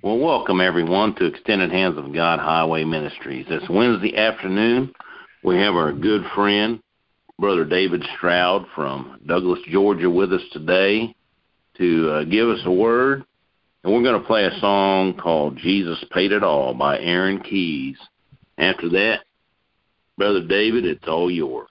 Well, welcome everyone to Extended Hands of God Highway Ministries. This Wednesday afternoon, we have our good friend, Brother David Stroud from Douglas, Georgia, with us today to give us a word. And we're going to play a song called Jesus Paid It All by Aaron Keys. After that, Brother David, it's all yours.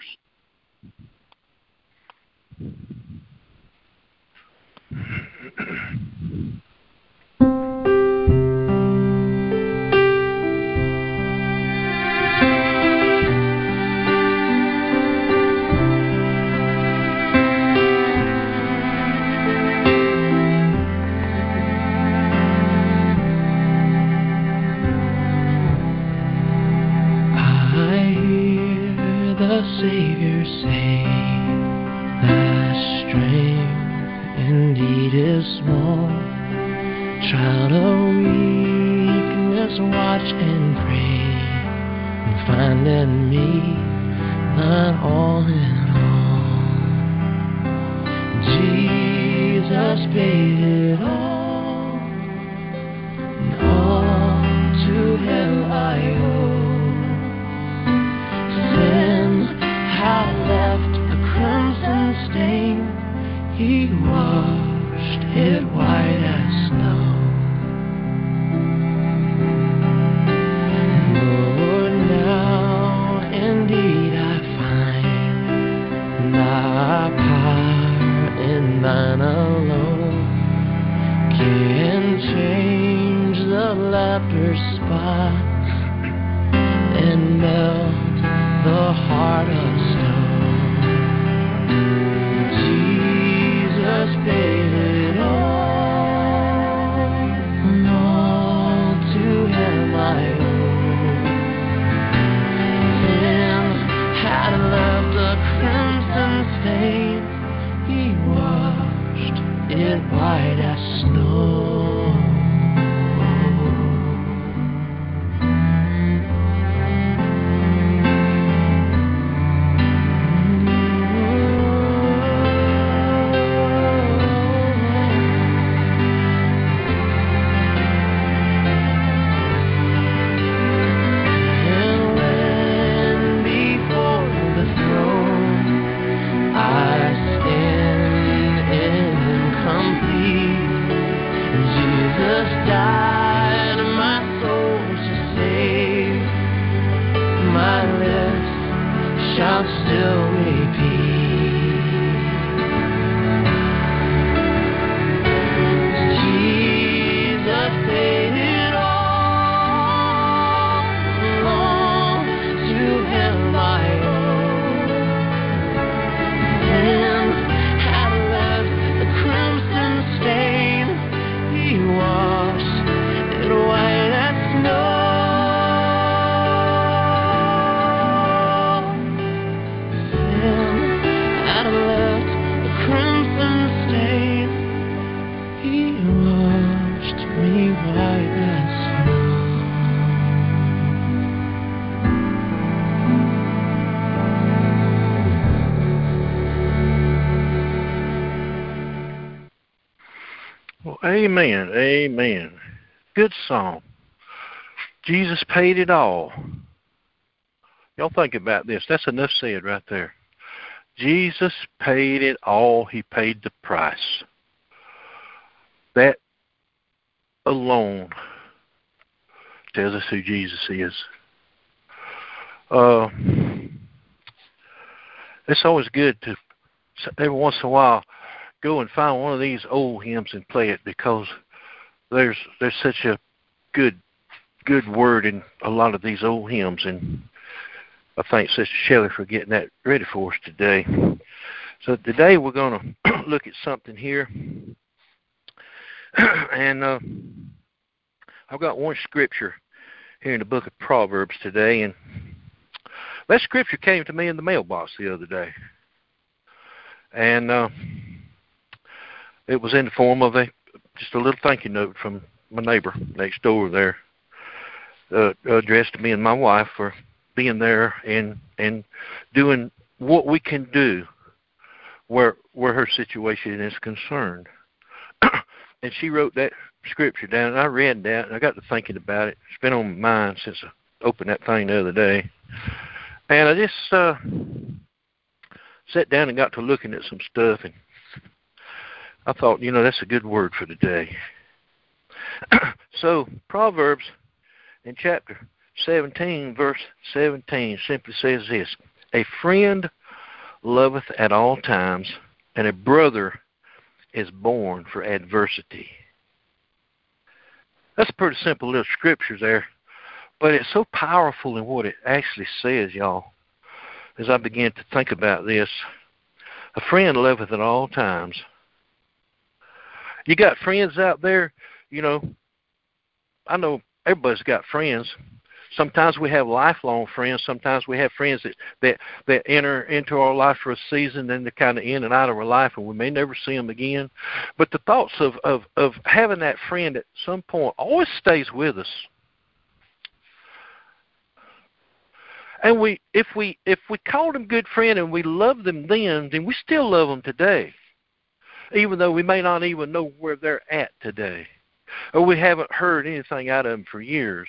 Savior say, thy strength indeed is small. Child of weakness, watch and pray, and find in me thine all in all. Jesus paid it all, and all to him I owe. Had left a crimson stain, he washed it white as snow. Lord, now indeed I find thy power in thine alone can change the leper's spots and melt the heart of stone. Jesus paid it all, and all to him I owe. Sin had left a crimson stain, he washed it white as snow. Amen, amen. Good song. Jesus paid it all. Y'all think about this. That's enough said right there. Jesus paid it all. He paid the price. That alone tells us who Jesus is. It's always good to, every once in a while, go and find one of these old hymns and play it, because there's such a good word in a lot of these old hymns, and I thank Sister Shelley for getting that ready for us today. So today we're going to look at something here, and I've got one scripture here in the book of Proverbs today, and that scripture came to me in the mailbox the other day, and it was in the form of just a little thank you note from my neighbor next door there, addressed to me and my wife for being there and doing what we can do where her situation is concerned. And she wrote that scripture down, and I read that, and I got to thinking about it. It's been on my mind since I opened that thing the other day. And I just sat down and got to looking at some stuff, and I thought, that's a good word for today. So, Proverbs in chapter 17, verse 17, simply says this: a friend loveth at all times, and a brother is born for adversity. That's a pretty simple little scripture there, but it's so powerful in what it actually says, y'all. As I began to think about this, a friend loveth at all times. You got friends out there, I know everybody's got friends. Sometimes we have lifelong friends. Sometimes we have friends that enter into our life for a season, then they're kind of in and out of our life, and we may never see them again. But the thoughts of having that friend at some point always stays with us. And if we called them good friend and we loved them then we still love them today, even though we may not even know where they're at today, or we haven't heard anything out of them for years.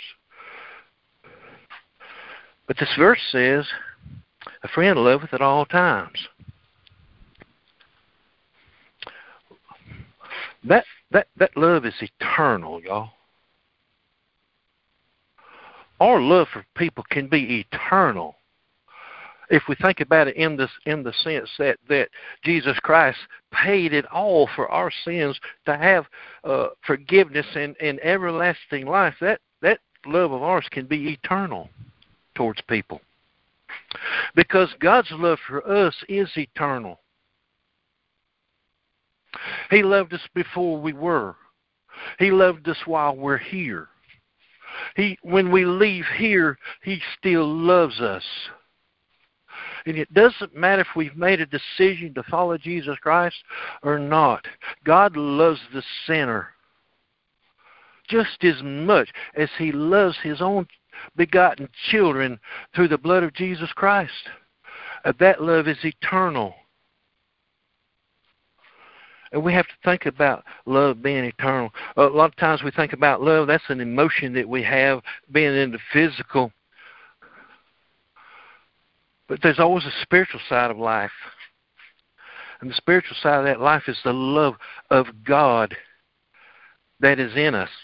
But this verse says, a friend loveth at all times. That love is eternal, y'all. Our love for people can be eternal if we think about it in the sense that Jesus Christ paid it all for our sins to have forgiveness and everlasting life. That love of ours can be eternal towards people, because God's love for us is eternal. He loved us before we were. He loved us while we're here. When we leave here, He still loves us. And it doesn't matter if we've made a decision to follow Jesus Christ or not. God loves the sinner just as much as He loves His own begotten children through the blood of Jesus Christ. That love is eternal. And we have to think about love being eternal. A lot of times we think about love, that's an emotion that we have being in the physical. But there's always a spiritual side of life. And the spiritual side of that life is the love of God that is in us.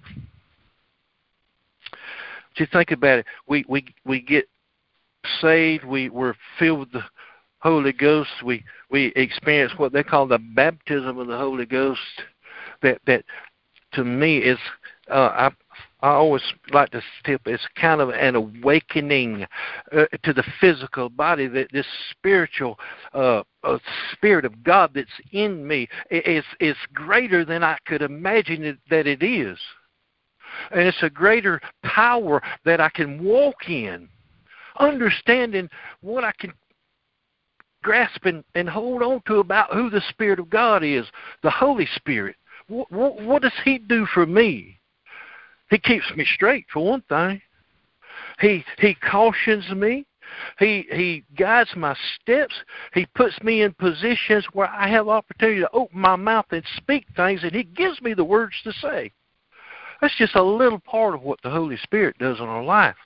You think about it, we get saved, we're filled with the Holy Ghost, we experience what they call the baptism of the Holy Ghost. That to me is I always like to tip, it's kind of an awakening to the physical body, that this spiritual Spirit of God that's in me is greater than I could imagine that it is. And it's a greater power that I can walk in, understanding what I can grasp and hold on to about who the Spirit of God is, the Holy Spirit. What does He do for me? He keeps me straight, for one thing. He cautions me. He guides my steps. He puts me in positions where I have opportunity to open my mouth and speak things, and He gives me the words to say. That's just a little part of what the Holy Spirit does in our life.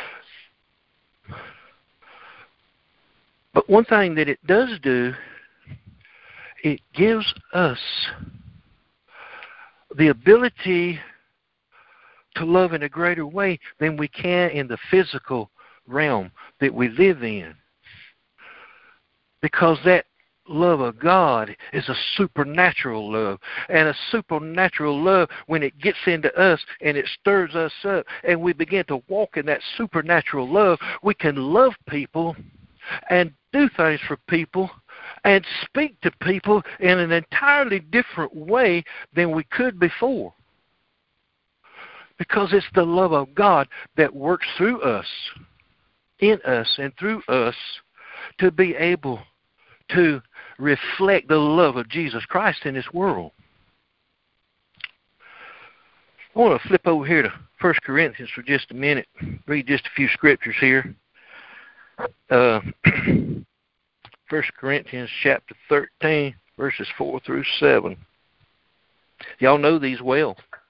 But one thing that it does do, it gives us the ability to love in a greater way than we can in the physical realm that we live in. Because that love of God is a supernatural love. And a supernatural love, when it gets into us and it stirs us up and we begin to walk in that supernatural love, we can love people and do things for people and speak to people in an entirely different way than we could before. Because it's the love of God that works through us, in us and through us, to be able to reflect the love of Jesus Christ in this world. I want to flip over here to 1 Corinthians for just a minute, read just a few scriptures here. 1 Corinthians chapter 13, verses 4 through 7. Y'all know these well.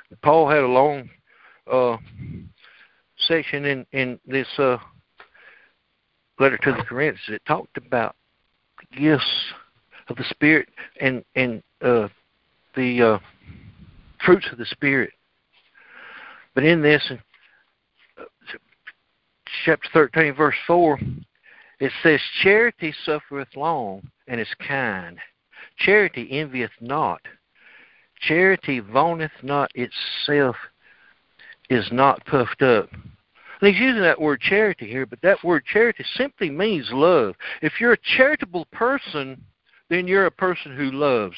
Paul had a long section in this letter to the Corinthians that talked about the gifts of the Spirit and the fruits of the Spirit. But in this, chapter 13, verse 4, it says, charity suffereth long and is kind. Charity envieth not. Charity vaunteth not itself, is not puffed up. And he's using that word charity here, but that word charity simply means love. If you're a charitable person, then you're a person who loves.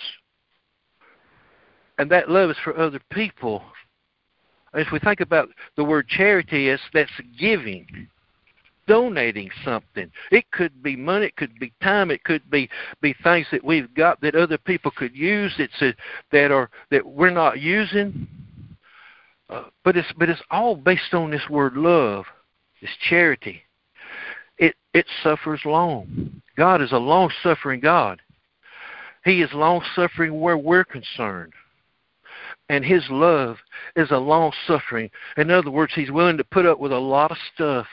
And that love is for other people. If we think about the word charity, that's giving, donating something. It could be money, it could be time, it could be things that we've got that other people could use that we're not using. But it's all based on this word love, this charity. It suffers long. God is a long-suffering God. He is long-suffering where we're concerned. And His love is a long-suffering. In other words, He's willing to put up with a lot of stuff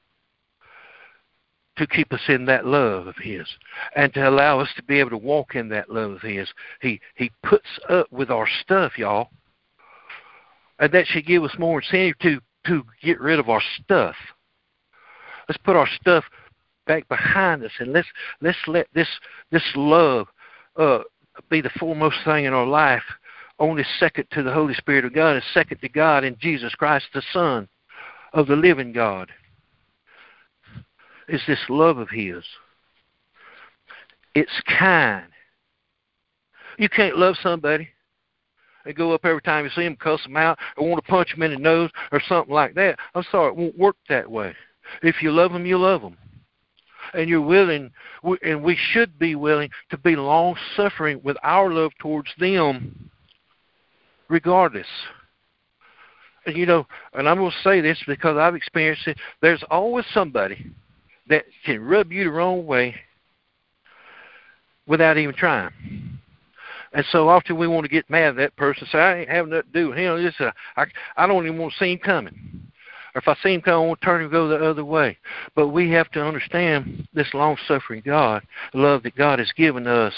to keep us in that love of His and to allow us to be able to walk in that love of His. He puts up with our stuff, y'all. And that should give us more incentive to get rid of our stuff. Let's put our stuff back behind us, and let's let this love be the foremost thing in our life. Only second to the Holy Spirit of God, and second to God and Jesus Christ, the Son of the living God, is this love of His. It's kind. You can't love somebody and go up every time you see them, cuss them out, or want to punch them in the nose or something like that. I'm sorry, it won't work that way. If you love them, you love them. And you're willing, and we should be willing to be long-suffering with our love towards them regardless. And and I'm going to say this because I've experienced it, there's always somebody that can rub you the wrong way without even trying. And so often we want to get mad at that person and say, I ain't having nothing to do with him. I don't even want to see him coming. Or if I see him coming, I want to turn and go the other way. But we have to understand this long-suffering God, the love that God has given us,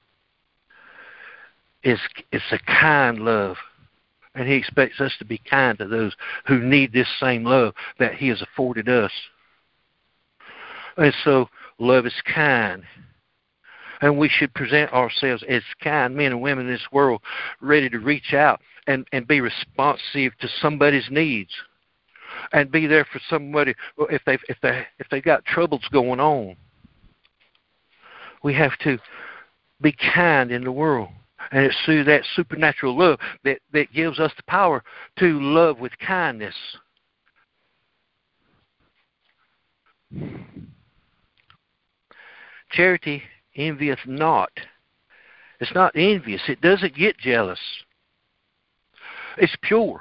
it's a kind love. And He expects us to be kind to those who need this same love that He has afforded us. And so love is kind. And we should present ourselves as kind men and women in this world, ready to reach out and be responsive to somebody's needs, and be there for somebody if they've got troubles going on. We have to be kind in the world, and it's through that supernatural love that gives us the power to love with kindness. Charity envieth not. It's not envious. It doesn't get jealous. It's pure.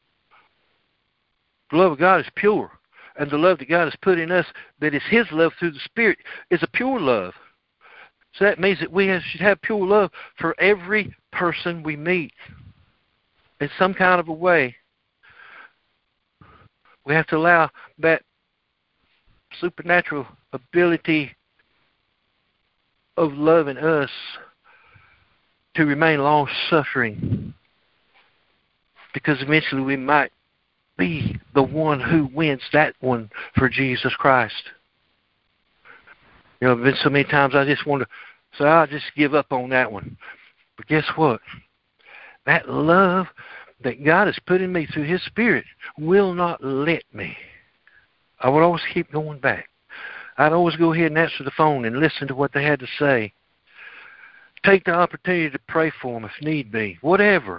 The love of God is pure. And the love that God has put in us, that is His love through the Spirit, is a pure love. So that means that we should have pure love for every person we meet in some kind of a way. We have to allow that supernatural ability of love in us to remain long-suffering, because eventually we might be the one who wins that one for Jesus Christ. There's been so many times I just want to say, I'll just give up on that one. But guess what? That love that God has put in me through His Spirit will not let me. I would always keep going back. I'd always go ahead and answer the phone and listen to what they had to say. Take the opportunity to pray for them if need be. Whatever.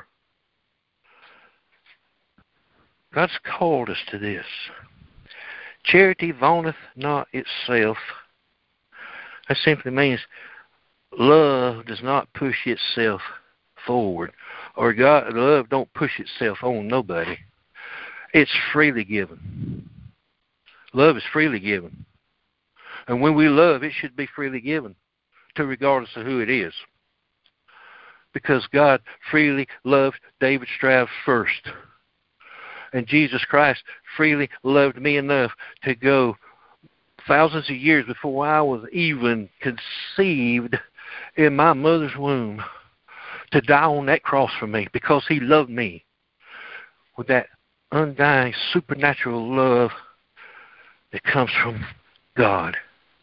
God's called us to this. Charity vaunteth not itself. That simply means love does not push itself forward. Or love don't push itself on nobody. It's freely given. Love is freely given. And when we love, it should be freely given, regardless of who it is. because God freely loved David Stroud first. And Jesus Christ freely loved me enough to go thousands of years before I was even conceived in my mother's womb to die on that cross for me because he loved me with that undying supernatural love that comes from God.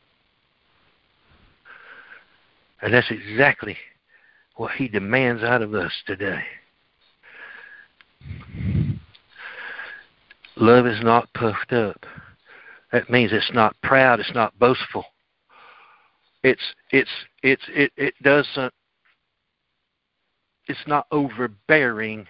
And that's exactly what he demands out of us today. Love is not puffed up. That means it's not proud, it's not boastful. It doesn't, it's not overbearing.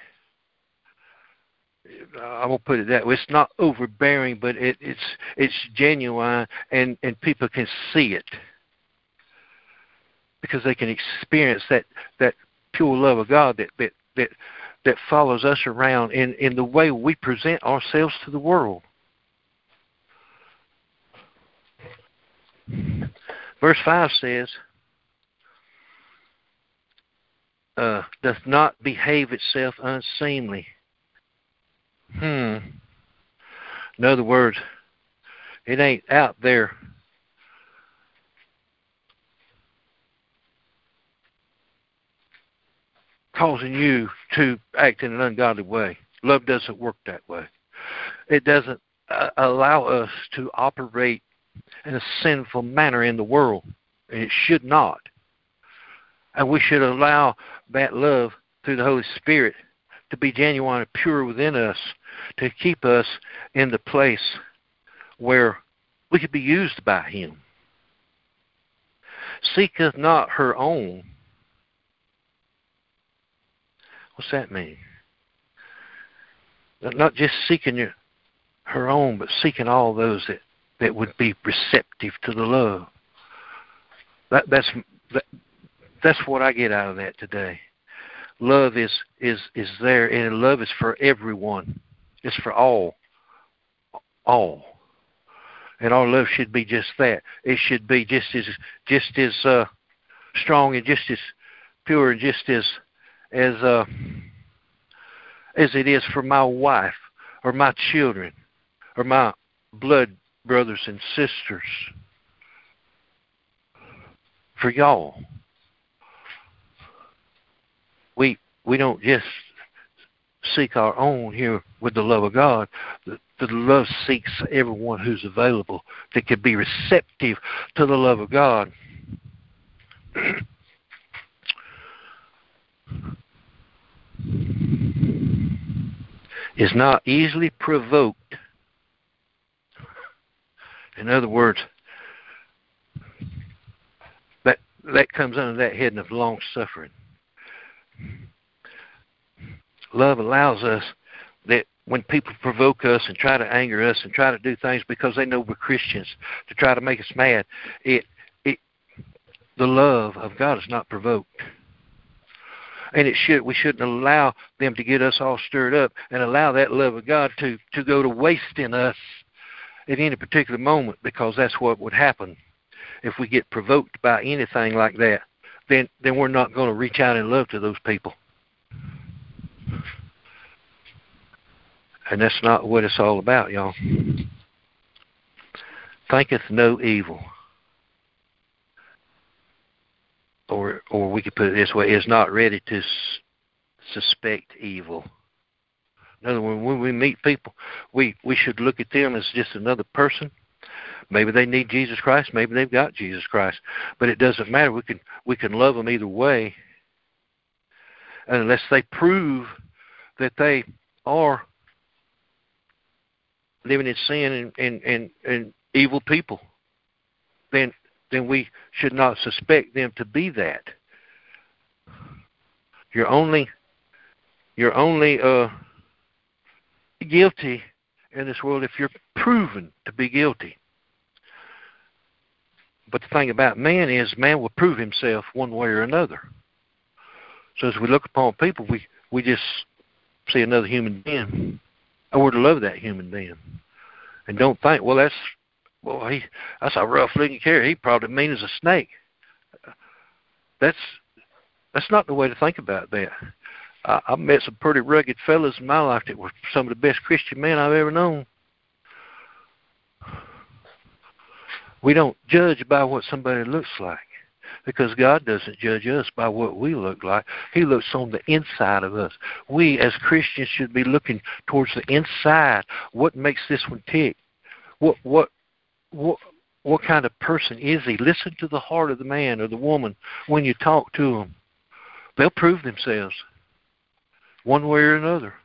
I won't put it that way. It's not overbearing, but it's genuine, and people can see it because they can experience that pure love of God that follows us around in the way we present ourselves to the world. Verse 5 says, doth not behave itself unseemly. In other words, it ain't out there causing you to act in an ungodly way. Love doesn't work that way. It doesn't allow us to operate in a sinful manner in the world. And it should not. And we should allow that love through the Holy Spirit to be genuine and pure within us, to keep us in the place where we could be used by him. Seeketh not her own. What's that mean? Not just seeking her own, but seeking all those that would be receptive to the love. That's what I get out of that today. Love is there, and love is for everyone. It's for all. And our love should be just that. It should be just as strong and just as pure and just as it is for my wife or my children or my blood brothers and sisters. For y'all. We don't just seek our own here with the love of God. The love seeks everyone who's available that can be receptive to the love of God. Is not easily provoked. In other words, that comes under that heading of long suffering. Love allows us that when people provoke us and try to anger us and try to do things because they know we're Christians to try to make us mad, the love of God is not provoked. And we shouldn't allow them to get us all stirred up and allow that love of God to go to waste in us at any particular moment, because that's what would happen if we get provoked by anything like that. Then we're not going to reach out in love to those people. And that's not what it's all about, y'all. Thinketh no evil. Or we could put it this way, is not ready to suspect evil. In other words, when we meet people, we should look at them as just another person. Maybe they need Jesus Christ, maybe they've got Jesus Christ. But it doesn't matter. We can love them either way. And unless they prove that they are living in sin and evil people, then we should not suspect them to be that. You're only guilty in this world if you're proven to be guilty. But the thing about man is, man will prove himself one way or another. So as we look upon people, we just see another human being, and we're to love that human being, and don't think, well, that's a rough looking character. He probably mean as a snake. That's That's not the way to think about that. I've met some pretty rugged fellas in my life that were some of the best Christian men I've ever known. We don't judge by what somebody looks like, because God doesn't judge us by what we look like. He looks on the inside of us. We as Christians should be looking towards the inside. What makes this one tick? What kind of person is he? Listen to the heart of the man or the woman when you talk to them. They'll prove themselves one way or another.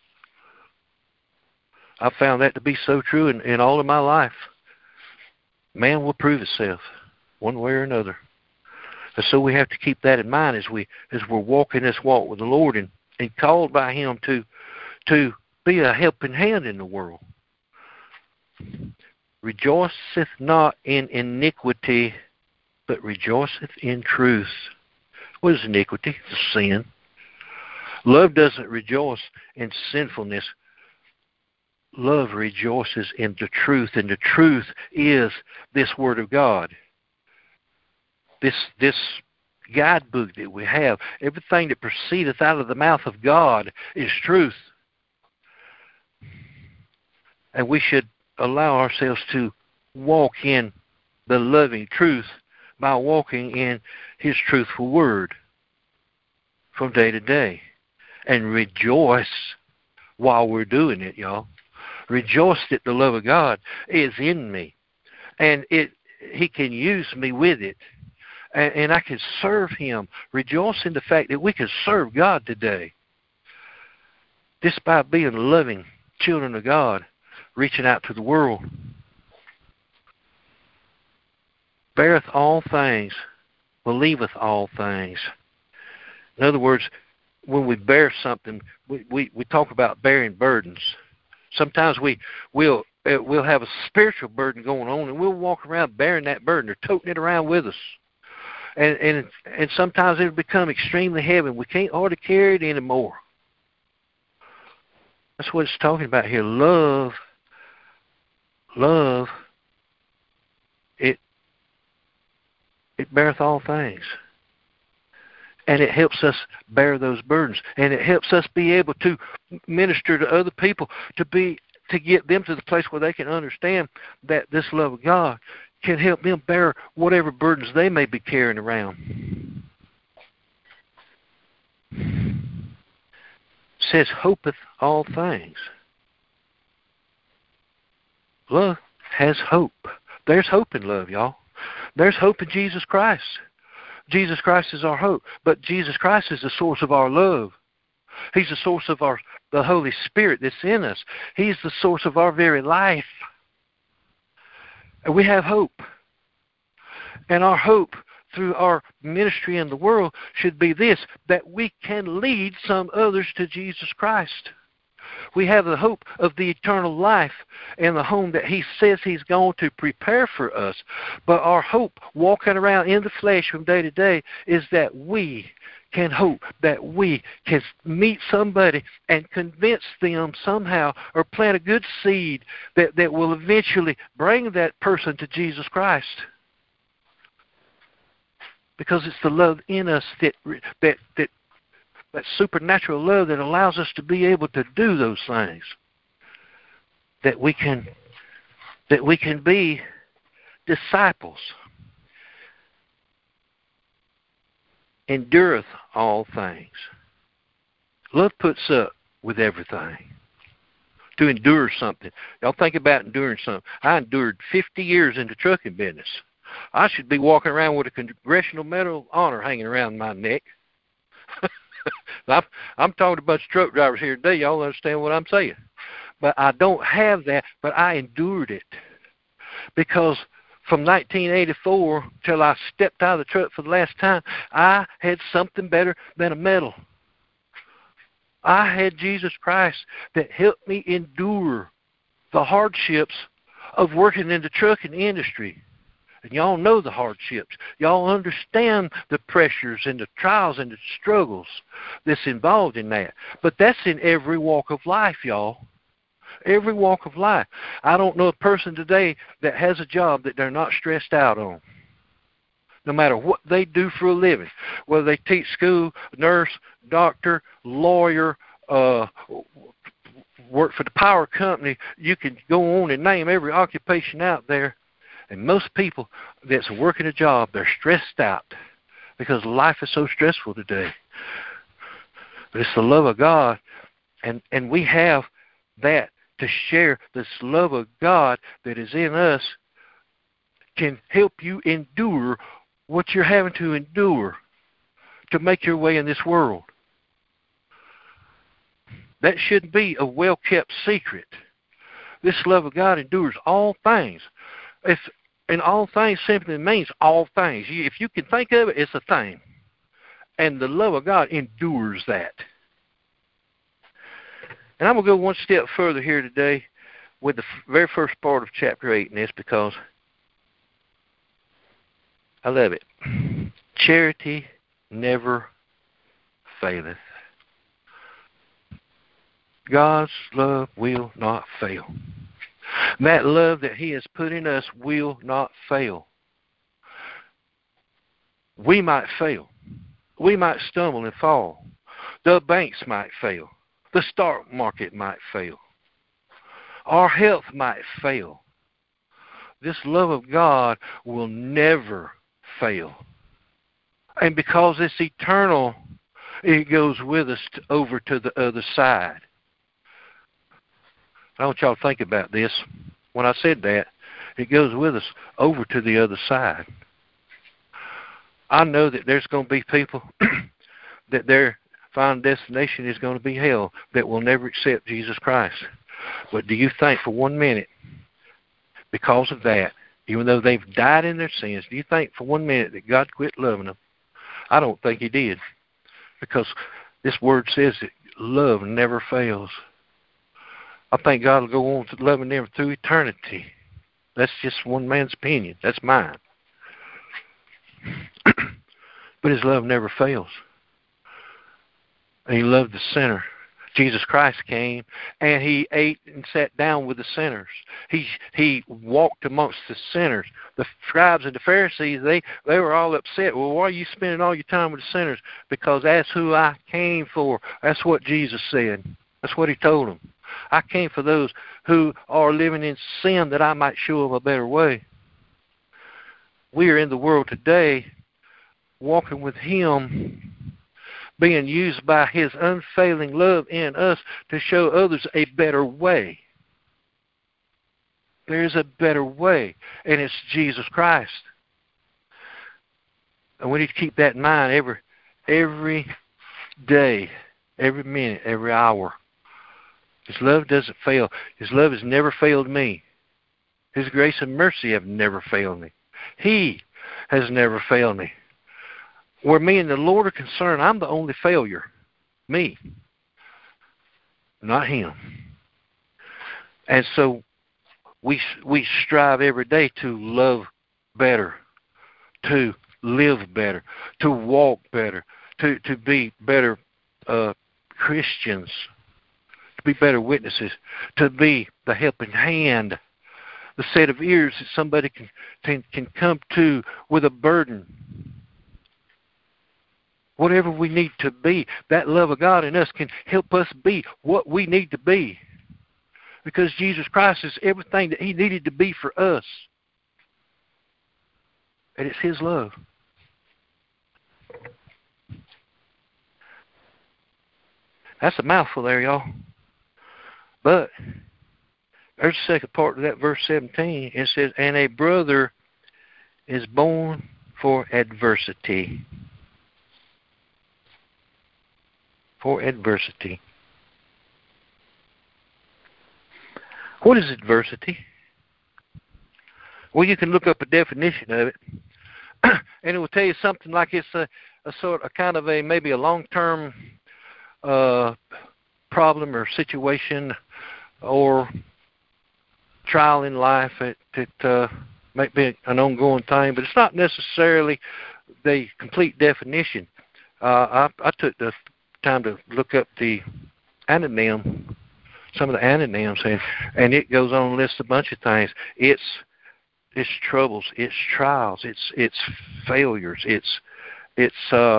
I've found that to be so true in all of my life. Man will prove itself one way or another. And so we have to keep that in mind as we're walking this walk with the Lord and called by Him to be a helping hand in the world. Rejoiceth not in iniquity, but rejoiceth in truth. What is iniquity? It's sin. Love doesn't rejoice in sinfulness. Love rejoices in the truth, and the truth is this Word of God. This guidebook that we have, everything that proceedeth out of the mouth of God is truth. And we should allow ourselves to walk in the loving truth by walking in His truthful Word from day to day. And rejoice while we're doing it, y'all. Rejoice that the love of God is in me, and He can use me with it, and I can serve Him. Rejoice in the fact that we can serve God today, just by being loving children of God, reaching out to the world. Beareth all things, believeth all things. In other words, when we bear something, we talk about bearing burdens. Sometimes we'll have a spiritual burden going on, and we'll walk around bearing that burden or toting it around with us. And sometimes it'll become extremely heavy. We can't hardly carry it anymore. That's what it's talking about here. Love, it beareth all things. And it helps us bear those burdens. And it helps us be able to minister to other people, to get them to the place where they can understand that this love of God can help them bear whatever burdens they may be carrying around. It says, hopeth all things. Love has hope. There's hope in love, y'all. There's hope in Jesus Christ. Jesus Christ is our hope, but Jesus Christ is the source of our love. He's the source of the Holy Spirit that's in us. He's the source of our very life. And we have hope. And our hope through our ministry in the world should be this, that we can lead some others to Jesus Christ. We have the hope of the eternal life and the home that He says He's going to prepare for us. But our hope walking around in the flesh from day to day is that we can hope that we can meet somebody and convince them somehow, or plant a good seed that will eventually bring that person to Jesus Christ. Because it's the love in us that supernatural love that allows us to be able to do those things. That we can be disciples. Endureth all things. Love puts up with everything. To endure something. Y'all think about enduring something. I endured 50 years in the trucking business. I should be walking around with a Congressional Medal of Honor hanging around my neck. I'm talking to a bunch of truck drivers here today. Y'all understand what I'm saying. But I don't have that, but I endured it. Because from 1984 till I stepped out of the truck for the last time, I had something better than a medal. I had Jesus Christ that helped me endure the hardships of working in the trucking industry. And y'all know the hardships. Y'all understand the pressures and the trials and the struggles that's involved in that. But that's in every walk of life, y'all. Every walk of life. I don't know a person today that has a job that they're not stressed out on. no matter what they do for a living, whether they teach school, nurse, doctor, lawyer, work for the power company. You can go on and name every occupation out there. And most people that's working a job, they're stressed out because life is so stressful today. But it's the love of God, and we have that to share. This love of God that is in us can help you endure what you're having to endure to make your way in this world. That shouldn't be a well-kept secret. This love of God endures all things. And all things simply means all things. If you can think of it, it's a thing. And the love of God endures that. And I'm going to go one step further here today with the very first part of chapter 8 in this, because I love it. Charity never faileth. God's love will not fail. That love that He has put in us will not fail. We might fail. We might stumble and fall. The banks might fail. The stock market might fail. Our health might fail. This love of God will never fail. And because it's eternal, it goes with us over to the other side. I want y'all to think about this. When I said that, it goes with us over to the other side. I know that there's going to be people that their final destination is going to be hell, that will never accept Jesus Christ. But do you think for 1 minute, because of that, even though they've died in their sins, do you think for 1 minute that God quit loving them? I don't think He did, because this word says that love never fails. I think God will go on to loving them through eternity. That's just one man's opinion. That's mine. But His love never fails. And He loved the sinner. Jesus Christ came and He ate and sat down with the sinners. He walked amongst the sinners. The scribes and the Pharisees, they were all upset. Well, why are you spending all your time with the sinners? Because that's who I came for. That's what Jesus said. That's what He told them. I came for those who are living in sin that I might show them a better way. We are in the world today walking with Him, being used by His unfailing love in us to show others a better way. There's a better way, and it's Jesus Christ. And we need to keep that in mind every day, every minute, every hour. His love doesn't fail. His love has never failed me. His grace and mercy have never failed me. He has never failed me. Where me and the Lord are concerned, I'm the only failure. Me. Not Him. And so we strive every day to love better, to live better, to walk better, to be better Christians, to be better witnesses, to be the helping hand, the set of ears that somebody can come to with a burden. Whatever we need to be, that love of God in us can help us be what we need to be. Because Jesus Christ is everything that He needed to be for us. And it's His love. That's a mouthful there, y'all. But there's the second part of that verse 17. It says, and a brother is born for adversity. For adversity. What is adversity? Well, you can look up a definition of it, and it will tell you something like it's a sort of kind of maybe a long-term problem or situation or trial in life that might be an ongoing thing, but it's not necessarily the complete definition. I took the time to look up the some of the antonyms, and it goes on and lists a bunch of things. It's its troubles, its trials, its failures, its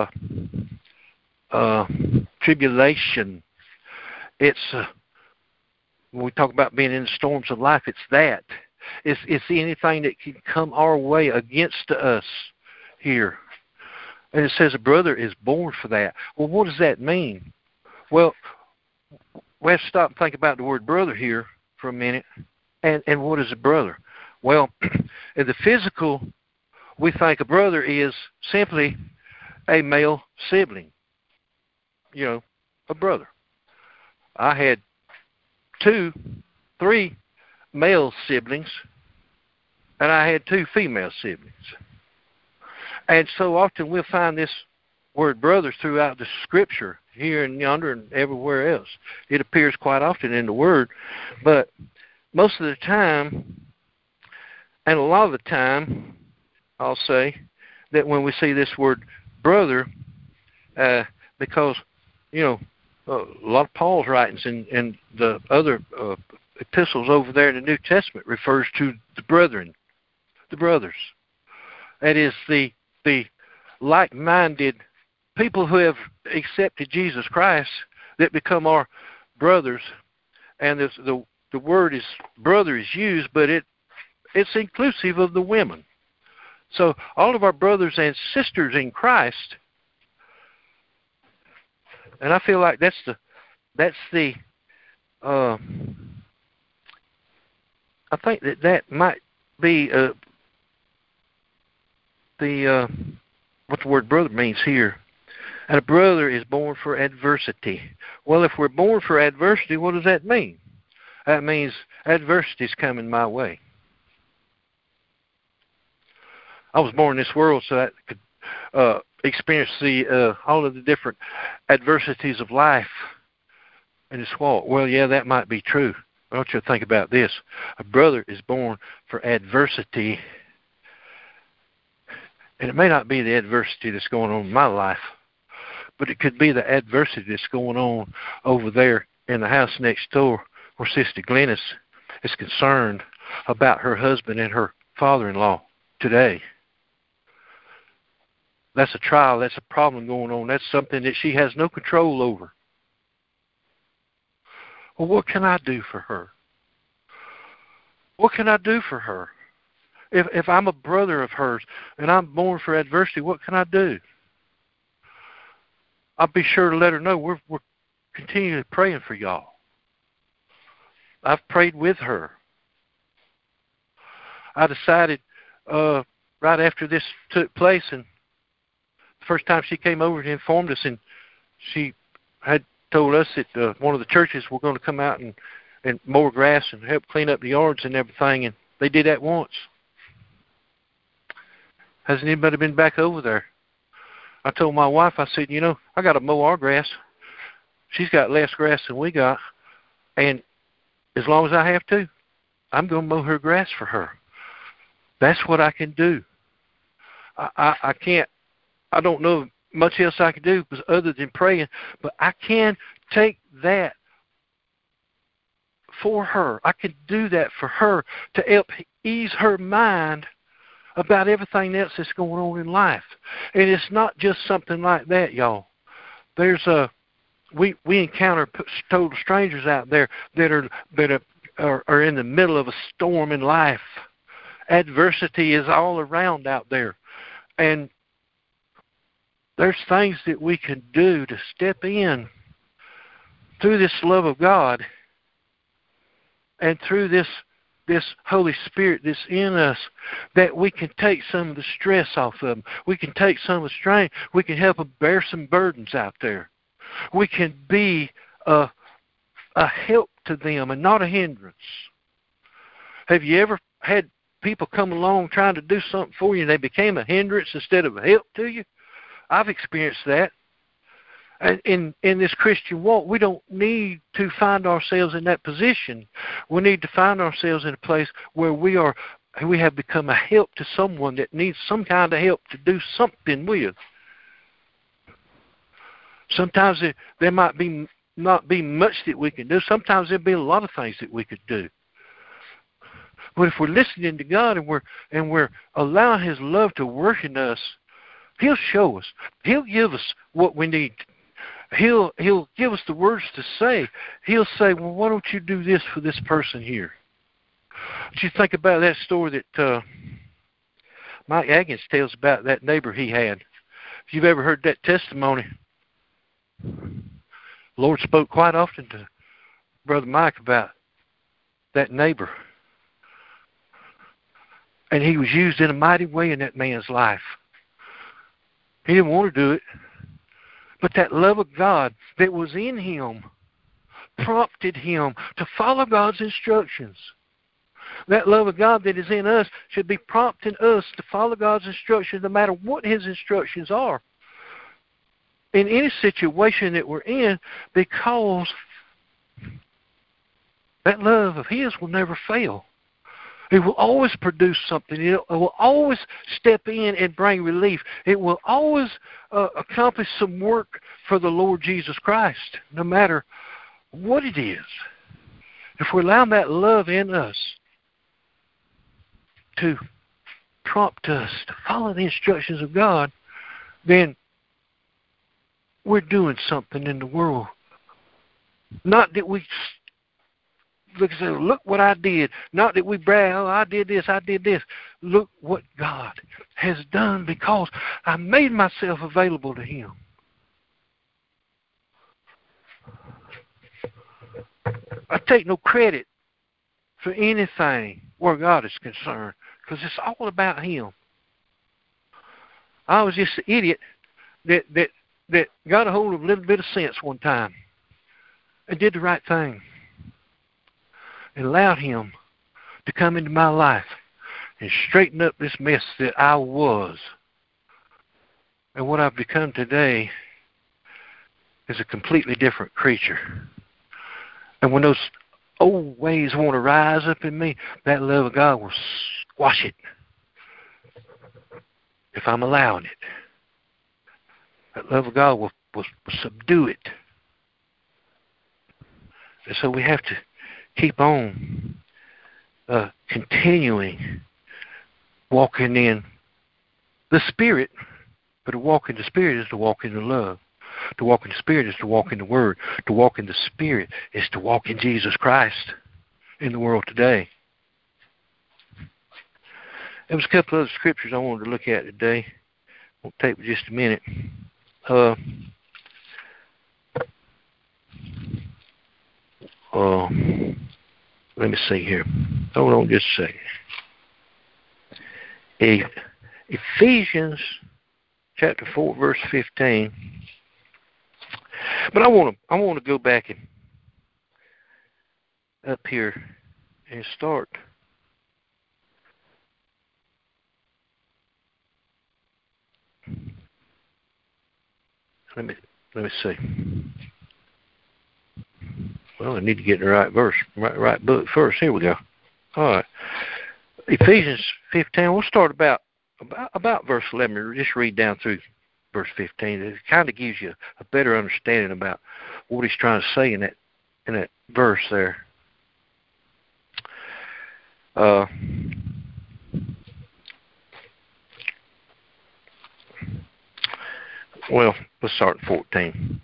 tribulation. It's when we talk about being in the storms of life, it's that. It's anything that can come our way against us here. And it says a brother is born for that. Well, what does that mean? Well, we have to stop and think about the word brother here for a minute. And what is a brother? Well, in the physical, we think a brother is simply a male sibling. You know, a brother. I had 2, 3 male siblings, and I had 2 female siblings. And so often we'll find this word brother throughout the Scripture, here and yonder and everywhere else. It appears quite often in the Word, but most of the time, and a lot of the time, I'll say, that when we see this word brother, because, you know, a lot of Paul's writings and the other epistles over there in the New Testament refers to the brethren, the brothers. That is the like-minded people who have accepted Jesus Christ that become our brothers. And the word is brother is used, but it's inclusive of the women. So all of our brothers and sisters in Christ, and I feel like that's the I think that might be what the word brother means here. And a brother is born for adversity. Well, if we're born for adversity, what does that mean? That means adversity is coming my way. I was born in this world so that I could experience all of the different adversities of life in this walk. Well, yeah, that might be true. I want you to think about this. A brother is born for adversity. And it may not be the adversity that's going on in my life, but it could be the adversity that's going on over there in the house next door where Sister Glennis is concerned about her husband and her father-in-law today. That's a trial. That's a problem going on. That's something that she has no control over. Well, what can I do for her? What can I do for her? If I'm a brother of hers and I'm born for adversity, what can I do? I'll be sure to let her know we're continually praying for y'all. I've prayed with her. I decided right after this took place, and the first time she came over and informed us, and she had told us that one of the churches were going to come out and mow grass and help clean up the yards and everything, and they did that once. Hasn't anybody been back over there? I told my wife, I said, I got to mow our grass. She's got less grass than we got, and as long as I have to, I'm going to mow her grass for her. That's what I can do. I can't, I don't know much else I can do other than praying, but I can take that for her. I can do that for her to help ease her mind about everything else that's going on in life. And it's not just something like that, y'all. There's we encounter total strangers out there that are in the middle of a storm in life. Adversity is all around out there. And there's things that we can do to step in through this love of God and through this Holy Spirit that's in us, that we can take some of the stress off of them. We can take some of the strain. We can help them bear some burdens out there. We can be a help to them and not a hindrance. Have you ever had people come along trying to do something for you and they became a hindrance instead of a help to you? I've experienced that. In this Christian walk, we don't need to find ourselves in that position. We need to find ourselves in a place where we have become a help to someone that needs some kind of help to do something with. Sometimes there might not be much that we can do. Sometimes there'll be a lot of things that we could do. But if we're listening to God and we're allowing His love to work in us, He'll show us. He'll give us what we need. He'll give us the words to say. He'll say, well, why don't you do this for this person here? Don't you think about that story that Mike Atkins tells about that neighbor he had. If you've ever heard that testimony, the Lord spoke quite often to Brother Mike about that neighbor. And He was used in a mighty way in that man's life. He didn't want to do it. But that love of God that was in him prompted him to follow God's instructions. That love of God that is in us should be prompting us to follow God's instructions no matter what His instructions are. In any situation that we're in, because that love of His will never fail. It will always produce something. It will always step in and bring relief. It will always accomplish some work for the Lord Jesus Christ, no matter what it is. If we allow that love in us to prompt us to follow the instructions of God, then we're doing something in the world. Not that we look what I did. Not that we brag, oh, I did this, I did this. Look what God has done because I made myself available to Him. I take no credit for anything where God is concerned because it's all about Him. I was just an idiot that got a hold of a little bit of sense one time and did the right thing. And allowed Him to come into my life and straighten up this mess that I was. And what I've become today is a completely different creature. And when those old ways want to rise up in me, that love of God will squash it. If I'm allowing it. That love of God will subdue it. And so we have to keep on continuing walking in the Spirit. But to walk in the Spirit is to walk in the love. To walk in the Spirit is to walk in the Word. To walk in the Spirit is to walk in Jesus Christ in the world today. There was a couple of other scriptures I wanted to look at today. Won't take just a minute. Let me see here. Hold on just a second. Ephesians chapter 4, verse 15. But I want to go back and up here and start. Let me see. Well, I need to get in the right verse, right book first. Here we go. All right. Ephesians 15. We'll start about verse 11. We'll just read down through verse 15. It kind of gives you a better understanding about what he's trying to say in that verse there. Well, let's start at 14.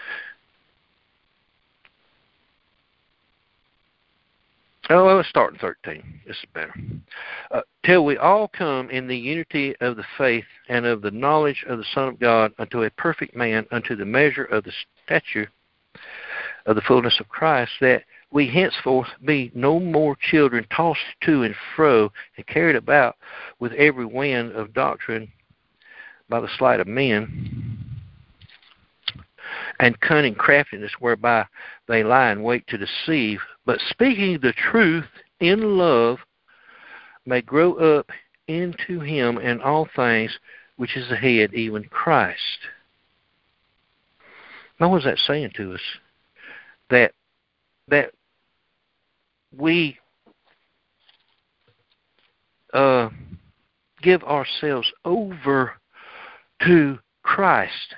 Oh, well, let's start at 13. This is better. Till we all come in the unity of the faith and of the knowledge of the Son of God unto a perfect man, unto the measure of the stature of the fullness of Christ, that we henceforth be no more children tossed to and fro and carried about with every wind of doctrine by the sleight of men and cunning craftiness whereby they lie in wait to deceive, but speaking the truth in love may grow up into Him in all things, which is the head, even Christ. Now, what is that saying to us? That we give ourselves over to Christ.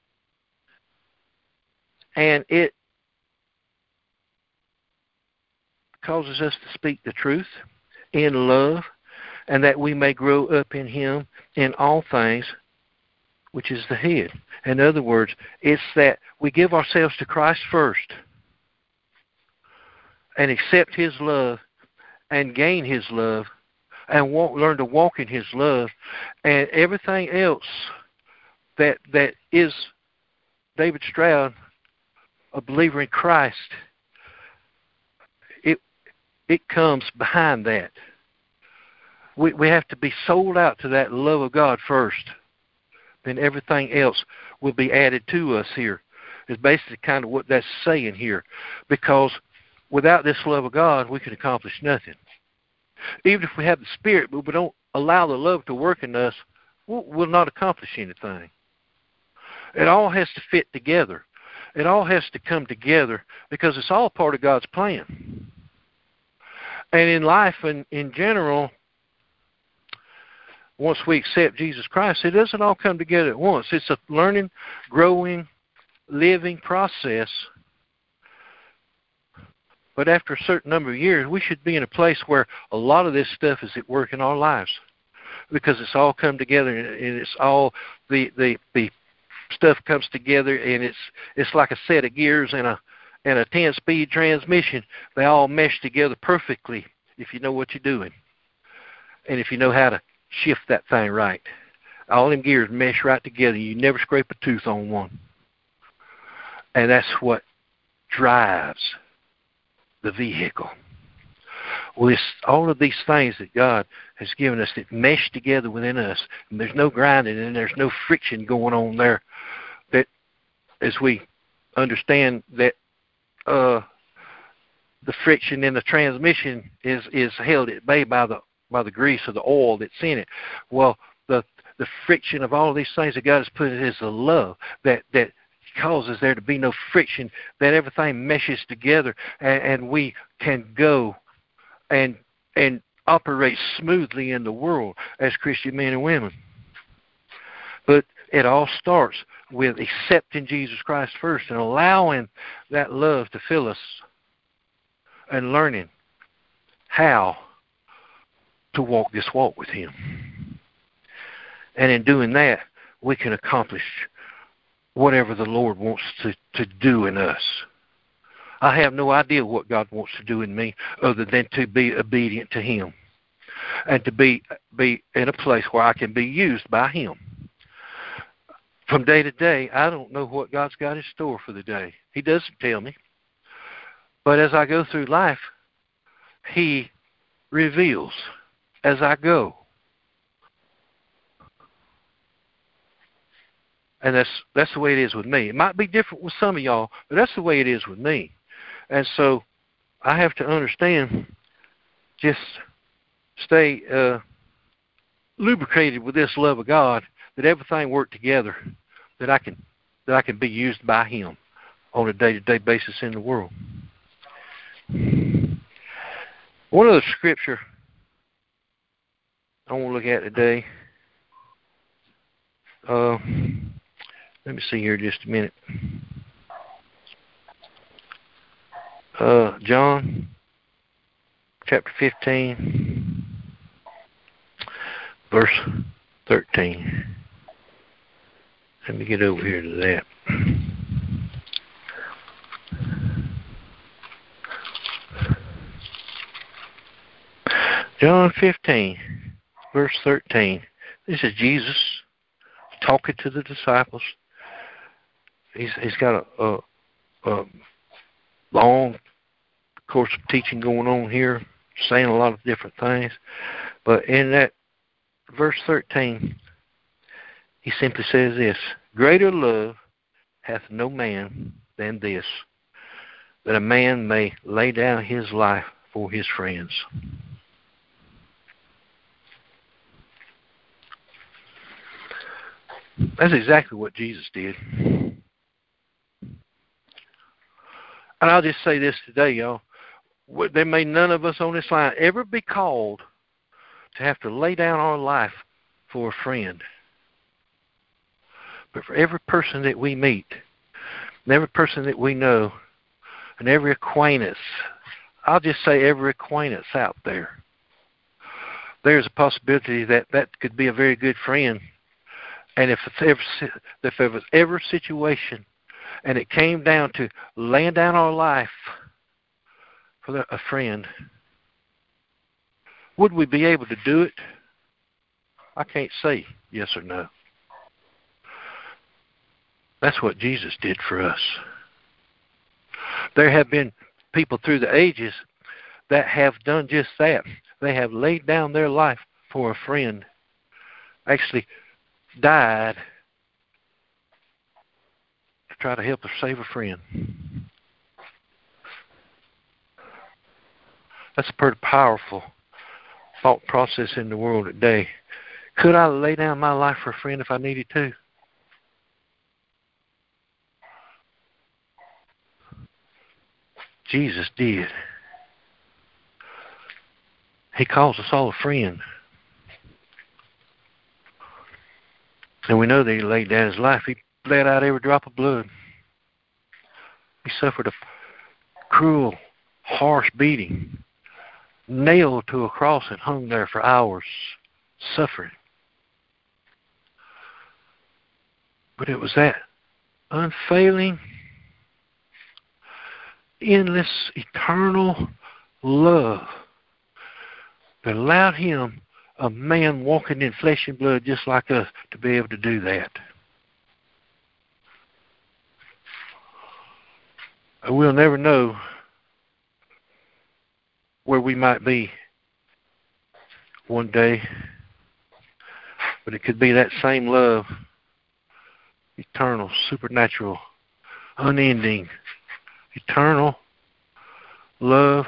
And it causes us to speak the truth. in love, and that we may grow up in him in all things, which is the head. In other words, it's that we give ourselves to Christ first and accept his love and gain his love and learn to walk in his love, and everything else that is David Stroud, a believer in Christ, it comes behind that. We have to be sold out to that love of God first. Then everything else will be added to us here. It's basically kind of what that's saying here. Because without this love of God, we can accomplish nothing. Even if we have the Spirit, but we don't allow the love to work in us, we'll not accomplish anything. It all has to fit together. It all has to come together because it's all part of God's plan. And in life, in general, once we accept Jesus Christ, it doesn't all come together at once. It's a learning, growing, living process. But after a certain number of years, we should be in a place where a lot of this stuff is at work in our lives, because it's all come together, and it's all the stuff comes together, and it's like a set of gears and a 10-speed transmission. They all mesh together perfectly if you know what you're doing, and if you know how to shift that thing right. All them gears mesh right together. You never scrape a tooth on one. And that's what drives the vehicle. Well, it's all of these things that God has given us that mesh together within us. And there's no grinding and there's no friction going on there. That as we understand that the friction in the transmission is held at bay by the grease or the oil that's in it. Well, the friction of all of these things that God has put in is the love that causes there to be no friction, that everything meshes together, and we can go and operate smoothly in the world as Christian men and women. But it all starts with accepting Jesus Christ first and allowing that love to fill us and learning how to walk this walk with him. And in doing that, we can accomplish whatever the Lord wants to do in us. I have no idea what God wants to do in me other than to be obedient to him and to be in a place where I can be used by him. From day to day, I don't know what God's got in store for the day. He doesn't tell me. But as I go through life, he reveals as I go. And that's the way it is with me. It might be different with some of y'all, but that's the way it is with me. And so I have to understand, just stay lubricated with this love of God, that everything worked together, that I can be used by him on a day-to-day basis in the world. One other scripture I want to look at today. Let me see here just a minute. John chapter 15, verse 13. Let me get over here to that. John 15, verse 13. This is Jesus talking to the disciples. He's got a long course of teaching going on here, saying a lot of different things. But in that verse 13, he simply says this: greater love hath no man than this, that a man may lay down his life for his friends. That's exactly what Jesus did. And I'll just say this today, y'all. There may none of us on this line ever be called to have to lay down our life for a friend. But for every person that we meet, and every person that we know, and every acquaintance, I'll just say every acquaintance out there, there's a possibility that that could be a very good friend. And if there was ever a situation and it came down to laying down our life for a friend, would we be able to do it? I can't say yes or no. That's what Jesus did for us. There have been people through the ages that have done just that. They have laid down their life for a friend. Actually died to try to help or save a friend. That's a pretty powerful thought process in the world today. Could I lay down my life for a friend if I needed to? Jesus did. He calls us all a friend. And we know that he laid down his life. He bled out every drop of blood. He suffered a cruel, harsh beating, nailed to a cross and hung there for hours, suffering. But it was that unfailing, endless, eternal love that allowed him, a man walking in flesh and blood just like us, to be able to do that. We'll never know where we might be one day, but it could be that same love, eternal, supernatural, unending, eternal love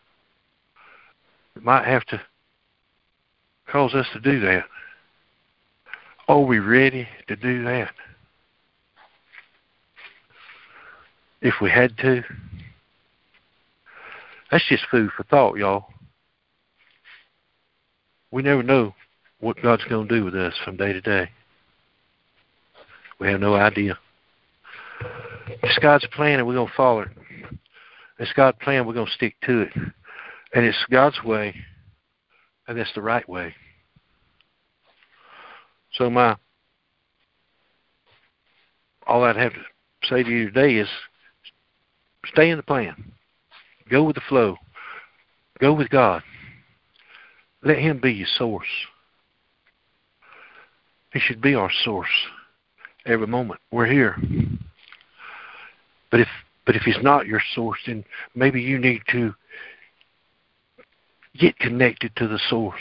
that might have to cause us to do that. Are we ready to do that? If we had to. That's just food for thought, y'all. We never know what God's going to do with us from day to day. We have no idea. It's God's plan and we're going to follow it. It's God's plan, we're going to stick to it. And it's God's way, and that's the right way. So all I'd have to say to you today is stay in the plan. Go with the flow. Go with God. Let him be your source. He should be our source every moment. We're here. But if he's not your source, then maybe you need to get connected to the source.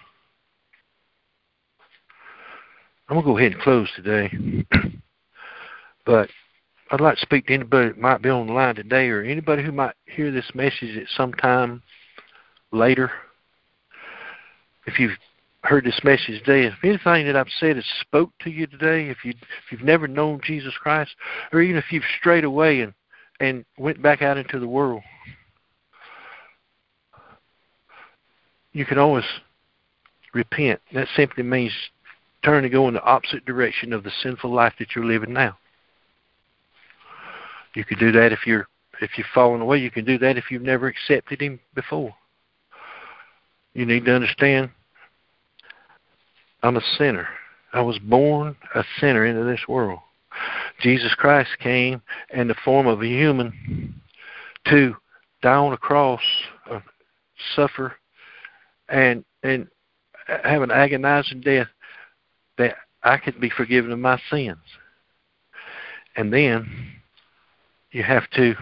I'm going to go ahead and close today. But I'd like to speak to anybody that might be on the line today, or anybody who might hear this message at some time later. If you've heard this message today, if anything that I've said has spoke to you today, if you've never known Jesus Christ, or even if you've strayed away and went back out into the world, you can always repent. That simply means turn and go in the opposite direction of the sinful life that you're living now. You can do that if you've fallen away. You can do that if you've never accepted him before. You need to understand, I'm a sinner. I was born a sinner into this world. Jesus Christ came in the form of a human to die on a cross, suffer, and have an agonizing death that I could be forgiven of my sins. And then you have to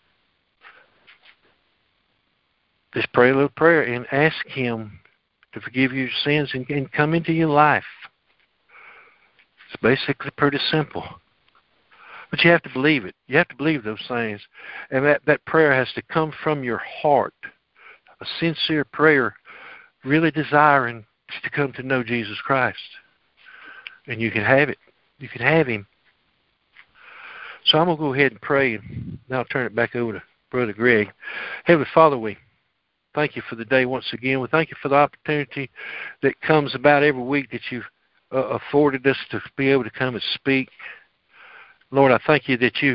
just pray a little prayer and ask him to forgive your sins and come into your life. It's basically pretty simple. But you have to believe it. You have to believe those things. And that prayer has to come from your heart. A sincere prayer, really desiring to come to know Jesus Christ. And you can have it. You can have him. So I'm going to go ahead and pray, and now I'll turn it back over to Brother Greg. Heavenly Father, we thank you for the day once again. We thank you for the opportunity that comes about every week that you've afforded us to be able to come and speak. Lord, I thank you that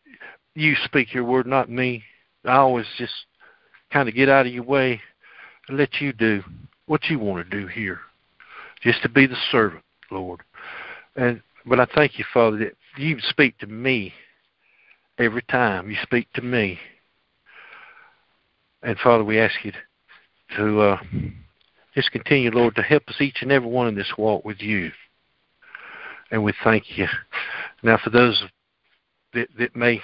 you speak your word, not me. I always just kind of get out of your way to let you do what you want to do here, just to be the servant, Lord. But I thank you, Father, that you speak to me every time. You speak to me. And, Father, we ask you to just continue, Lord, to help us each and every one in this walk with you. And we thank you. Now, for those that may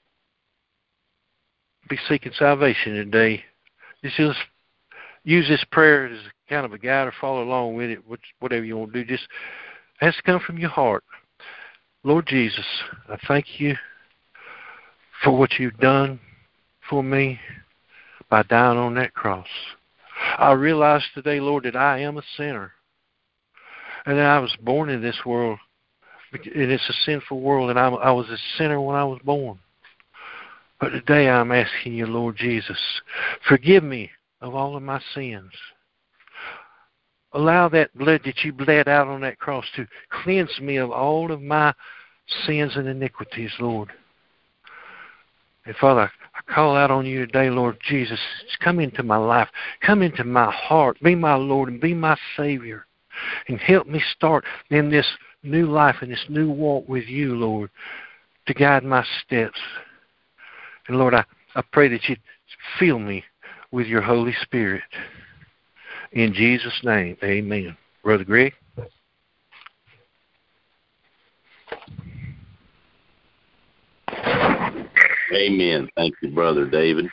be seeking salvation today, just use this prayer as kind of a guide or follow along with it, whatever you want to do. Just it has to come from your heart. Lord Jesus, I thank you for what you've done for me by dying on that cross. I realize today, Lord, that I am a sinner and that I was born in this world, and it's a sinful world, and I was a sinner when I was born. But today I'm asking you, Lord Jesus, forgive me of all of my sins. Allow that blood that you bled out on that cross to cleanse me of all of my sins and iniquities, Lord. And Father, I call out on you today, Lord Jesus. Come into my life. Come into my heart. Be my Lord and be my Savior. And help me start in this new life and this new walk with you, Lord, to guide my steps. And Lord, I pray that you fill me with your Holy Spirit. In Jesus' name, amen. Brother Greg? Amen. Thank you, Brother David.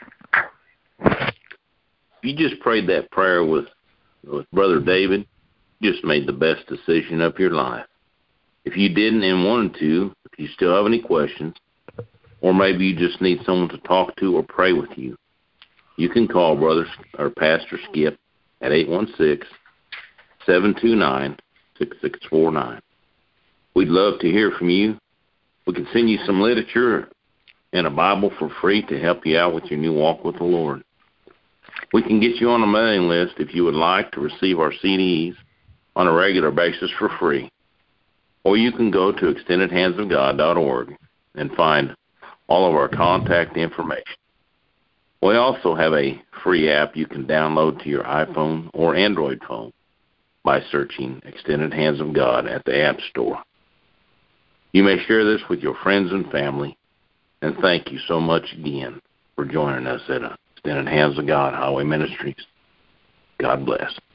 You just prayed that prayer with Brother David. You just made the best decision of your life. If you didn't and wanted to, if you still have any questions, or maybe you just need someone to talk to or pray with you, you can call Brother or Pastor Skip at 816-729-6649. We'd love to hear from you. We can send you some literature and a Bible for free to help you out with your new walk with the Lord. We can get you on a mailing list if you would like to receive our CDs on a regular basis for free. Or you can go to extendedhandsofgod.org and find all of our contact information. We also have a free app you can download to your iPhone or Android phone by searching Extended Hands of God at the App Store. You may share this with your friends and family, and thank you so much again for joining us at Extended Hands of God Highway Ministries. God bless.